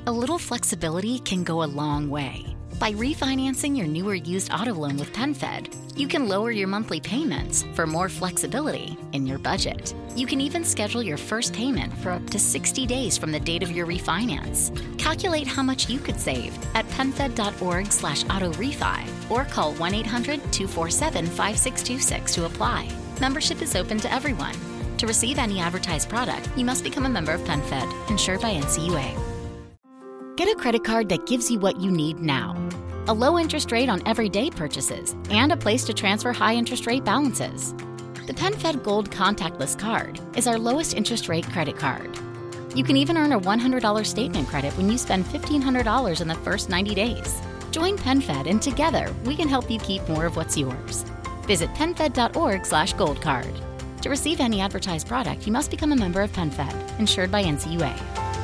A little flexibility can go a long way. By refinancing your new or used auto loan with PenFed, you can lower your monthly payments for more flexibility in your budget. You can even schedule your first payment for up to 60 days from the date of your refinance. Calculate how much you could save at PenFed.org/auto-refi or call 1-800-247-5626 to apply. Membership is open to everyone. To receive any advertised product, you must become a member of PenFed, insured by NCUA. Get a credit card that gives you what you need now. A low interest rate on everyday purchases and a place to transfer high interest rate balances. The PenFed Gold Contactless Card is our lowest interest rate credit card. You can even earn a $100 statement credit when you spend $1,500 in the first 90 days. Join PenFed and together we can help you keep more of what's yours. Visit PenFed.org/goldcard. To receive any advertised product, you must become a member of PenFed, insured by NCUA.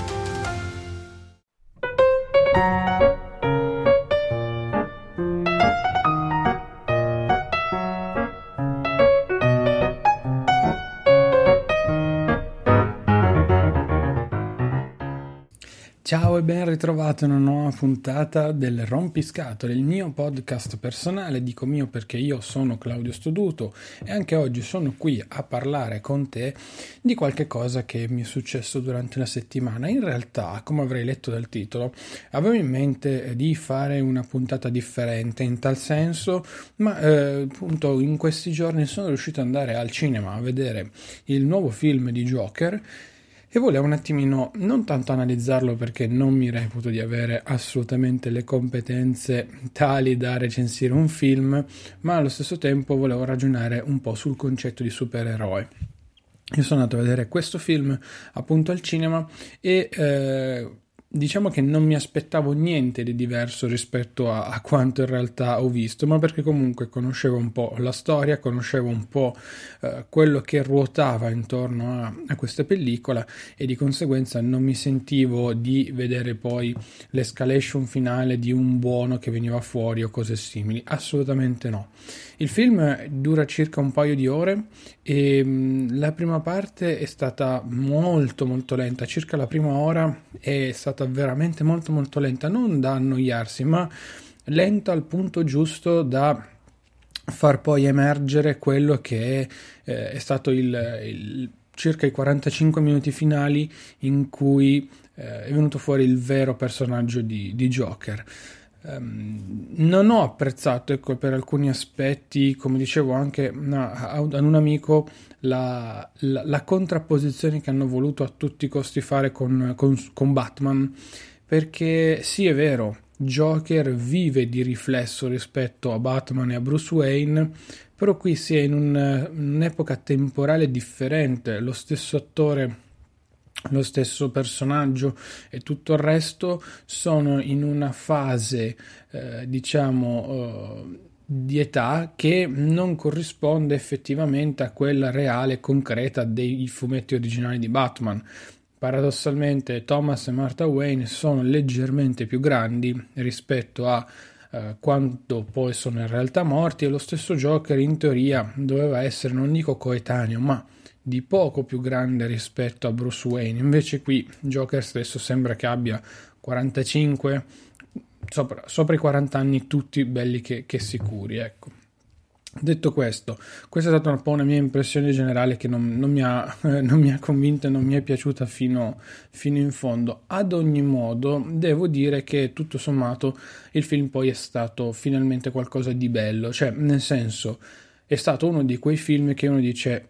Ciao e ben ritrovato in una nuova puntata del Rompiscatole, il mio podcast personale. Dico mio perché io sono Claudio Stoduto e anche oggi sono qui a parlare con te di qualche cosa che mi è successo durante la settimana. In realtà, come avrei letto dal titolo, avevo in mente di fare una puntata differente in tal senso, ma appunto in questi giorni sono riuscito ad andare al cinema a vedere il nuovo film di Joker e volevo un attimino non tanto analizzarlo perché non mi reputo di avere assolutamente le competenze tali da recensire un film, ma allo stesso tempo volevo ragionare un po' sul concetto di supereroe. Io sono andato a vedere questo film appunto al cinema e diciamo che non mi aspettavo niente di diverso rispetto a quanto in realtà ho visto, ma perché comunque conoscevo un po' la storia, conoscevo un po' quello che ruotava intorno a questa pellicola e di conseguenza non mi sentivo di vedere poi l'escalation finale di un buono che veniva fuori o cose simili, assolutamente no. Il film dura circa un paio di ore e la prima parte è stata molto molto lenta, circa la prima ora è stata veramente molto molto lenta, non da annoiarsi, ma lenta al punto giusto da far poi emergere quello che è stato circa i 45 minuti finali in cui è venuto fuori il vero personaggio di Joker. Non ho apprezzato, ecco, per alcuni aspetti, come dicevo anche ad un amico, la contrapposizione che hanno voluto a tutti i costi fare con Batman, perché sì, è vero, Joker vive di riflesso rispetto a Batman e a Bruce Wayne, però qui si è in un'epoca temporale differente, lo stesso attore, lo stesso personaggio e tutto il resto sono in una fase di età che non corrisponde effettivamente a quella reale concreta dei fumetti originali di Batman. Paradossalmente Thomas e Martha Wayne sono leggermente più grandi rispetto a quanto poi sono in realtà morti, e lo stesso Joker in teoria doveva essere, non dico coetaneo, ma di poco più grande rispetto a Bruce Wayne. Invece qui Joker stesso sembra che abbia 45, sopra i 40 anni, tutti belli che sicuri, ecco. Detto questo, questa è stata un po' una mia impressione generale che non mi ha convinto e non mi è piaciuta fino in fondo. Ad ogni modo devo dire che tutto sommato il film poi è stato finalmente qualcosa di bello, cioè nel senso è stato uno di quei film che uno dice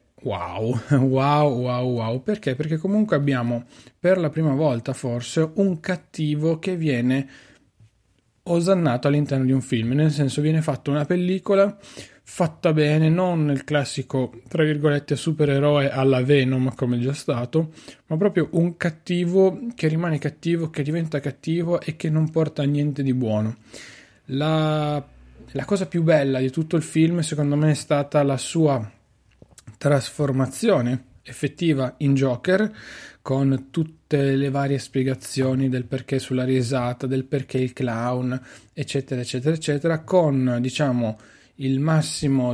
wow, perché? Perché comunque abbiamo per la prima volta forse un cattivo che viene osannato all'interno di un film, nel senso viene fatta una pellicola fatta bene, non il classico tra virgolette supereroe alla Venom come già stato, ma proprio un cattivo che rimane cattivo, che diventa cattivo e che non porta a niente di buono. La cosa più bella di tutto il film secondo me è stata la sua trasformazione effettiva in Joker, con tutte le varie spiegazioni del perché sulla risata, del perché il clown, eccetera eccetera eccetera, con diciamo il massimo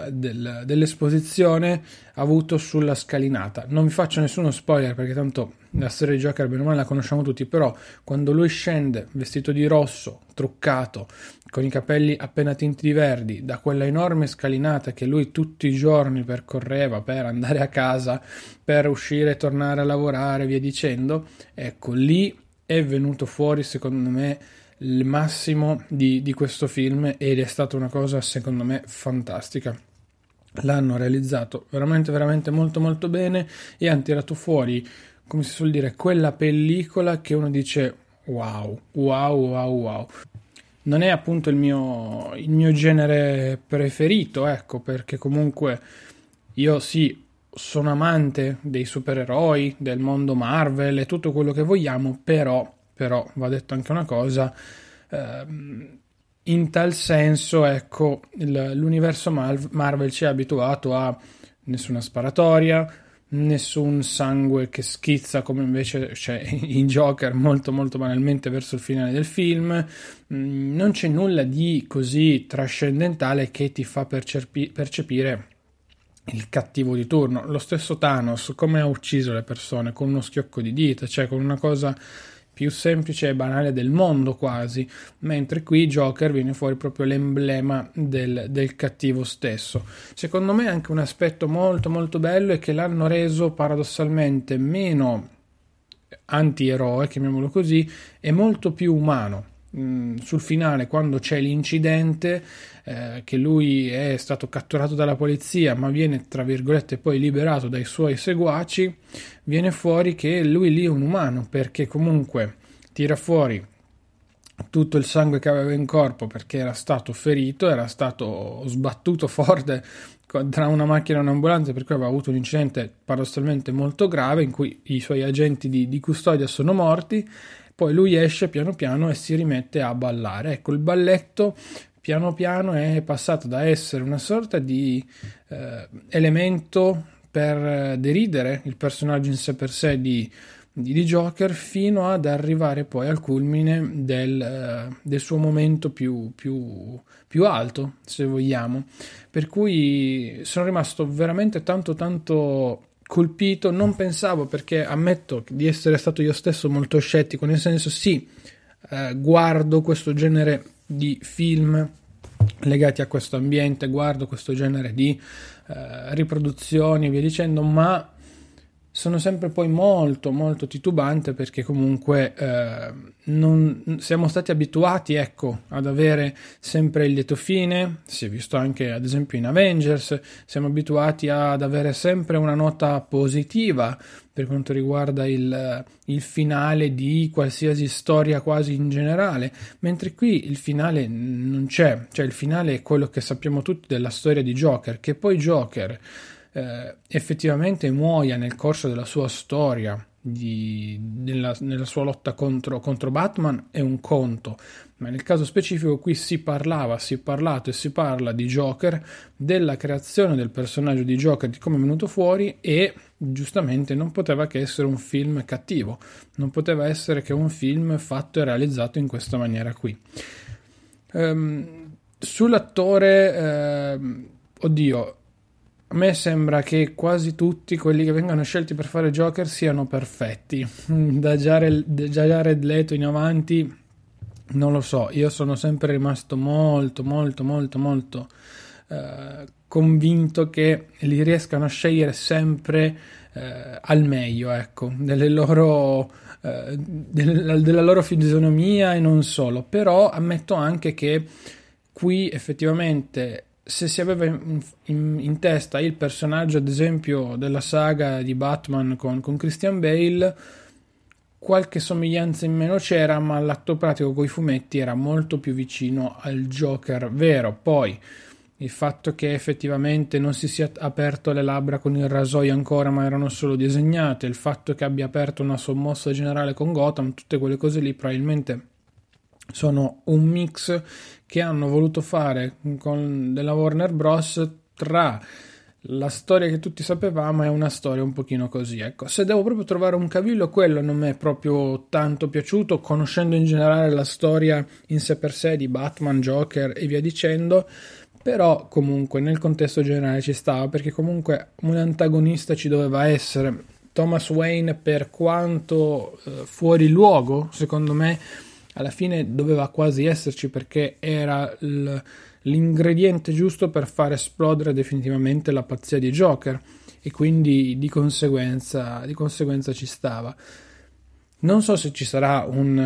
dell'esposizione avuto sulla scalinata. Non vi faccio nessuno spoiler perché tanto la storia di Joker bene o male la conosciamo tutti, però quando lui scende vestito di rosso, truccato, con i capelli appena tinti di verdi, da quella enorme scalinata che lui tutti i giorni percorreva per andare a casa, per uscire e tornare a lavorare, via dicendo, ecco, lì è venuto fuori secondo me il massimo di questo film, ed è stata una cosa secondo me fantastica. L'hanno realizzato veramente veramente molto molto bene e hanno tirato fuori, come si suol dire, quella pellicola che uno dice wow, wow, wow, wow. Non è appunto il mio genere preferito, ecco, perché comunque io sì, sono amante dei supereroi, del mondo Marvel e tutto quello che vogliamo, però va detto anche una cosa, in tal senso, ecco, l'universo Marvel ci ha abituato a nessuna sparatoria, nessun sangue che schizza come invece c'è in Joker molto molto banalmente verso il finale del film. Non c'è nulla di così trascendentale che ti fa percepire il cattivo di turno. Lo stesso Thanos, come ha ucciso le persone con uno schiocco di dita, cioè con una cosa più semplice e banale del mondo quasi, mentre qui Joker viene fuori proprio l'emblema del cattivo stesso. Secondo me anche un aspetto molto molto bello è che l'hanno reso paradossalmente meno antieroe, chiamiamolo così, e molto più umano. Sul finale, quando c'è l'incidente, che lui è stato catturato dalla polizia ma viene tra virgolette poi liberato dai suoi seguaci, viene fuori che lui lì è un umano, perché comunque tira fuori tutto il sangue che aveva in corpo perché era stato ferito, era stato sbattuto forte tra una macchina e un'ambulanza, per cui aveva avuto un incidente paradossalmente molto grave in cui i suoi agenti di custodia sono morti. Poi lui esce piano piano e si rimette a ballare. Ecco, il balletto piano piano è passato da essere una sorta di elemento per deridere il personaggio in sé per sé di Joker, fino ad arrivare poi al culmine del suo momento più alto, se vogliamo. Per cui sono rimasto veramente tanto colpito. Non pensavo, perché ammetto di essere stato io stesso molto scettico, nel senso sì, guardo questo genere di film legati a questo ambiente, guardo questo genere di riproduzioni e via dicendo, ma sono sempre poi molto molto titubante, perché comunque non siamo stati abituati, ecco, ad avere sempre il lieto fine. Si è visto anche ad esempio in Avengers, siamo abituati ad avere sempre una nota positiva per quanto riguarda il finale di qualsiasi storia quasi in generale, mentre qui il finale non c'è, cioè il finale è quello che sappiamo tutti della storia di Joker. Che poi Joker effettivamente muoia nel corso della sua storia, nella sua lotta contro Batman, è un conto, ma nel caso specifico qui si parla di Joker, della creazione del personaggio di Joker, di come è venuto fuori, e giustamente non poteva che essere un film cattivo, non poteva essere che un film fatto e realizzato in questa maniera qui. Sull'attore, oddio, a me sembra che quasi tutti quelli che vengono scelti per fare Joker siano perfetti. Da Jared Leto in avanti, non lo so, io sono sempre rimasto molto convinto che li riescano a scegliere sempre al meglio, ecco, della loro fisionomia e non solo. Però ammetto anche che qui effettivamente, se si aveva in testa il personaggio, ad esempio, della saga di Batman con Christian Bale, qualche somiglianza in meno c'era, ma l'atto pratico coi fumetti era molto più vicino al Joker vero. Poi il fatto che effettivamente non si sia aperto le labbra con il rasoio ancora, ma erano solo disegnate, il fatto che abbia aperto una sommossa generale con Gotham, tutte quelle cose lì probabilmente sono un mix che hanno voluto fare con della Warner Bros. Tra la storia che tutti sapevamo e una storia un pochino così, ecco. Se devo proprio trovare un cavillo, quello non mi è proprio tanto piaciuto, conoscendo in generale la storia in sé per sé di Batman, Joker e via dicendo. Però comunque nel contesto generale ci stava, perché comunque un antagonista ci doveva essere. Thomas Wayne, per quanto fuori luogo, secondo me alla fine doveva quasi esserci, perché era l'ingrediente giusto per far esplodere definitivamente la pazzia di Joker, e quindi di conseguenza ci stava. Non so se ci sarà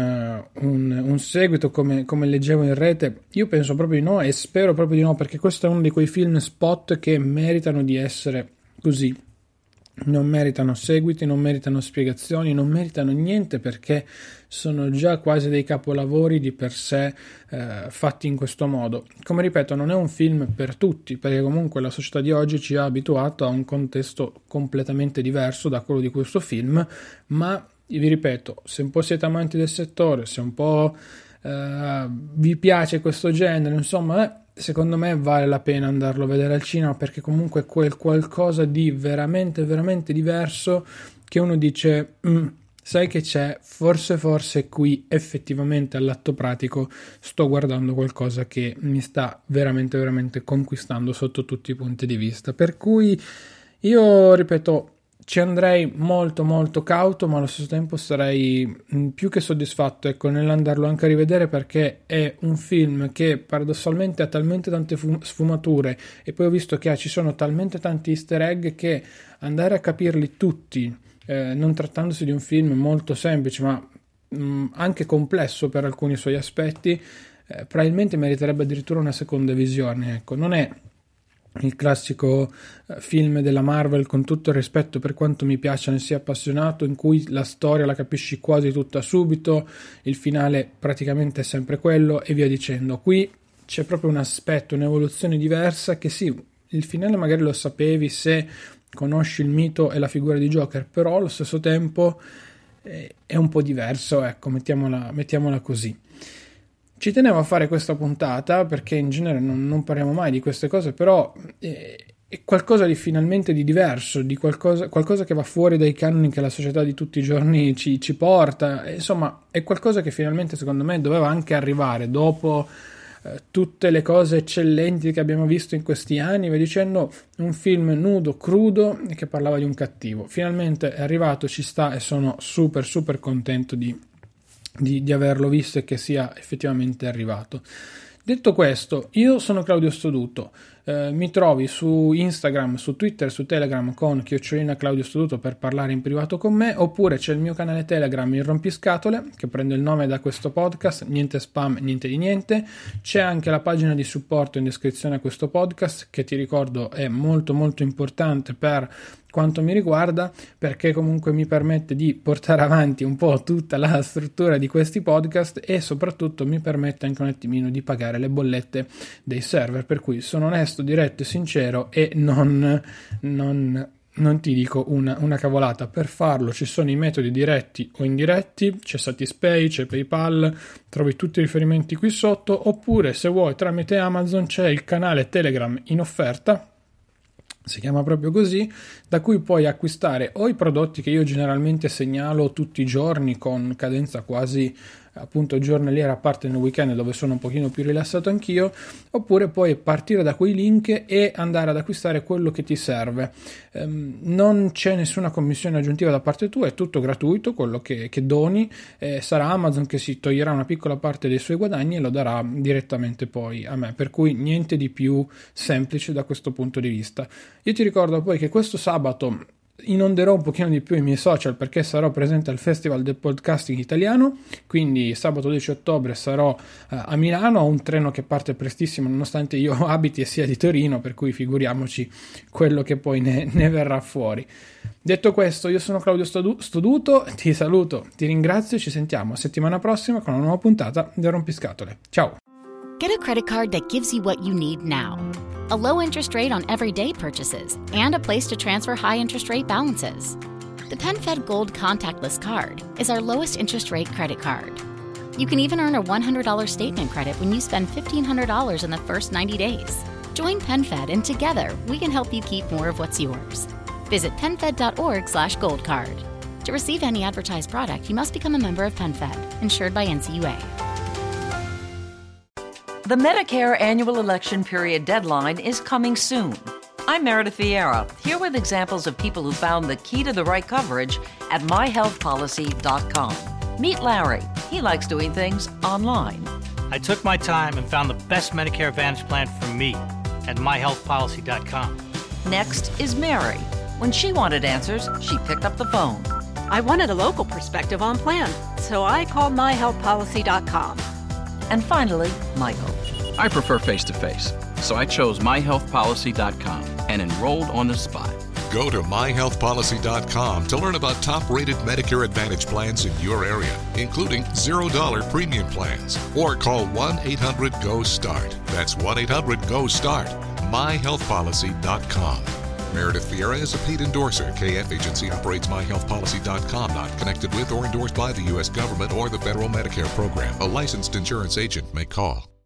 un seguito come leggevo in rete. Io penso proprio di no, e spero proprio di no, perché questo è uno di quei film spot che meritano di essere così. Non meritano seguiti, non meritano spiegazioni, non meritano niente, perché sono già quasi dei capolavori di per sé, fatti in questo modo. Come ripeto, non è un film per tutti, perché comunque la società di oggi ci ha abituato a un contesto completamente diverso da quello di questo film, ma vi ripeto, se un po' siete amanti del settore, se un po' vi piace questo genere, insomma, secondo me vale la pena andarlo a vedere al cinema, perché comunque è quel qualcosa di veramente veramente diverso che uno dice sai che c'è, forse qui effettivamente all'atto pratico sto guardando qualcosa che mi sta veramente veramente conquistando sotto tutti i punti di vista. Per cui io ripeto, ci andrei molto molto cauto, ma allo stesso tempo sarei più che soddisfatto, ecco, nell'andarlo anche a rivedere, perché è un film che paradossalmente ha talmente tante sfumature, e poi ho visto che ci sono talmente tanti easter egg, che andare a capirli tutti, non trattandosi di un film molto semplice ma anche complesso per alcuni suoi aspetti, probabilmente meriterebbe addirittura una seconda visione. Ecco, non è il classico film della Marvel, con tutto il rispetto per quanto mi piaccia, ne sia appassionato, in cui la storia la capisci quasi tutta subito, il finale praticamente è sempre quello e via dicendo. Qui c'è proprio un aspetto, un'evoluzione diversa, che sì, il finale magari lo sapevi se conosci il mito e la figura di Joker, però allo stesso tempo è un po' diverso, ecco, mettiamola così. Ci tenevo a fare questa puntata perché in genere non parliamo mai di queste cose, però è qualcosa di finalmente di diverso, di qualcosa che va fuori dai canoni che la società di tutti i giorni ci porta. Insomma, è qualcosa che finalmente secondo me doveva anche arrivare dopo tutte le cose eccellenti che abbiamo visto in questi anni, dicendo un film nudo, crudo, che parlava di un cattivo. Finalmente è arrivato, ci sta, e sono super super contento di averlo visto e che sia effettivamente arrivato. Detto questo, io sono Claudio Stoduto, mi trovi su Instagram, su Twitter, su Telegram con @Claudio Stoduto per parlare in privato con me, oppure c'è il mio canale Telegram, il Rompiscatole, che prende il nome da questo podcast, niente spam, niente di niente. C'è anche la pagina di supporto in descrizione a questo podcast, che ti ricordo è molto molto importante per quanto mi riguarda, perché comunque mi permette di portare avanti un po' tutta la struttura di questi podcast, e soprattutto mi permette anche un attimino di pagare le bollette dei server, per cui sono onesto, diretto e sincero, e non ti dico una cavolata. Per farlo ci sono i metodi diretti o indiretti, c'è Satispay, c'è PayPal, trovi tutti i riferimenti qui sotto, oppure se vuoi tramite Amazon c'è il canale Telegram in offerta, si chiama proprio così, da cui puoi acquistare o i prodotti che io generalmente segnalo tutti i giorni con cadenza quasi appunto giornaliera, a parte nel weekend dove sono un pochino più rilassato anch'io, oppure puoi partire da quei link e andare ad acquistare quello che ti serve. Non c'è nessuna commissione aggiuntiva da parte tua, è tutto gratuito quello che doni, sarà Amazon che si toglierà una piccola parte dei suoi guadagni e lo darà direttamente poi a me, per cui niente di più semplice da questo punto di vista. Io ti ricordo poi che questo sabato inonderò un pochino di più i miei social, perché sarò presente al Festival del Podcasting Italiano, quindi sabato 10 ottobre sarò a Milano, ho un treno che parte prestissimo nonostante io abiti e sia di Torino, per cui figuriamoci quello che poi ne verrà fuori. Detto questo, io sono Claudio Stoduto, ti saluto, ti ringrazio e ci sentiamo settimana prossima con una nuova puntata del Rompiscatole. Ciao! Get a credit card that gives you what you need now. A low interest rate on everyday purchases and a place to transfer high interest rate balances. The PenFed Gold Contactless Card is our lowest interest rate credit card. You can even earn a $100 statement credit when you spend $1,500 in the first 90 days. Join PenFed and together we can help you keep more of what's yours. Visit PenFed.org/goldcard. To receive any advertised product, you must become a member of PenFed, insured by NCUA. The Medicare annual election period deadline is coming soon. I'm Meredith Vieira, here with examples of people who found the key to the right coverage at myhealthpolicy.com. Meet Larry. He likes doing things online. I took my time and found the best Medicare Advantage plan for me at myhealthpolicy.com. Next is Mary. When she wanted answers, she picked up the phone. I wanted a local perspective on plan, so I called myhealthpolicy.com. And finally, Michael. I prefer face-to-face, so I chose myhealthpolicy.com and enrolled on the spot. Go to myhealthpolicy.com to learn about top-rated Medicare Advantage plans in your area, including $0 premium plans. Or call 1-800-GO-START. That's 1-800-GO-START. myhealthpolicy.com. Meredith Vieira is a paid endorser. KF Agency operates myhealthpolicy.com, not connected with or endorsed by the U.S. government or the federal Medicare program. A licensed insurance agent may call.